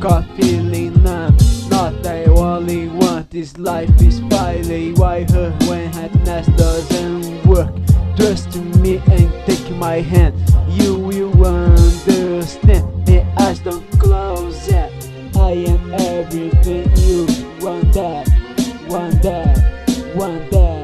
caught feeling numb. Not I only want this life is finally. Why her when happiness doesn't work? Trust me and take my hand. You will understand. The eyes don't close yet. I am everything you want that, want that, want that.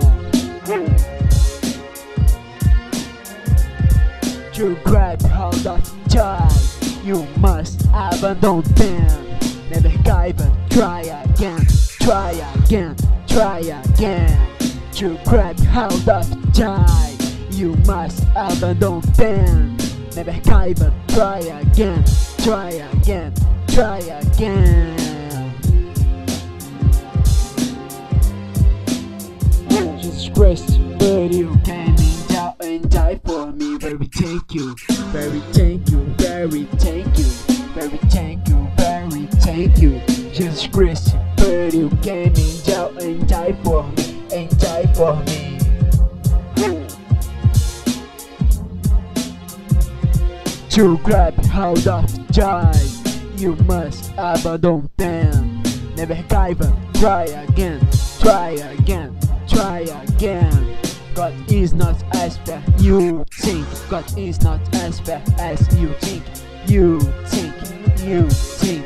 To grab hold of joy, you must abandon them. Never give up, try again, try again, try again. To grab hold of joy, you must abandon them. Never give up, try again, try again, try again. Jesus Christ, but you came in down and die for me. Very thank you, very thank you, very thank you, very thank you, very thank you. Jesus Christ, but you came in down and die for me, and die for me. To grab hold of joy, you must abandon them. Never give up, try again, try again, try again. God is not as fair you think. God is not as fair as you think. You think, you think.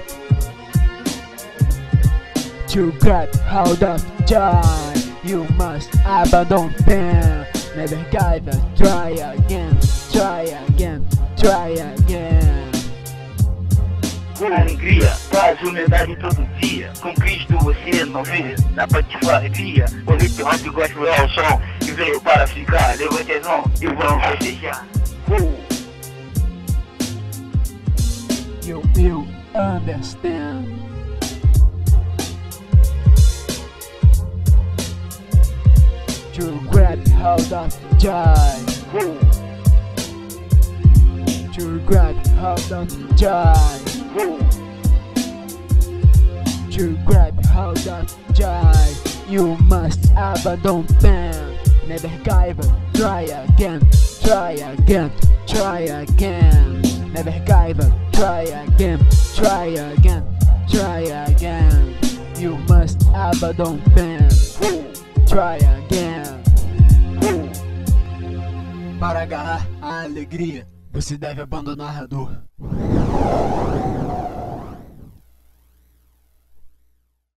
To grab hold of joy, you must abandon them. Never give up, try again, try again, try again. Alegria, paz, humildade todo dia. Com Cristo você não vê na patifaria. O hip hop gospel é o som que veio para ficar. Levante as mãos e vamos festejar. You will understand. To grab hold of joy. To grab hold of joy. To grab hold of joy, you must abandon them. Never give up, try again, try again, try again. Never give up, try again, try again, try again. You must abandon them. Try again. Para agarrar a alegria, você deve abandonar a dor.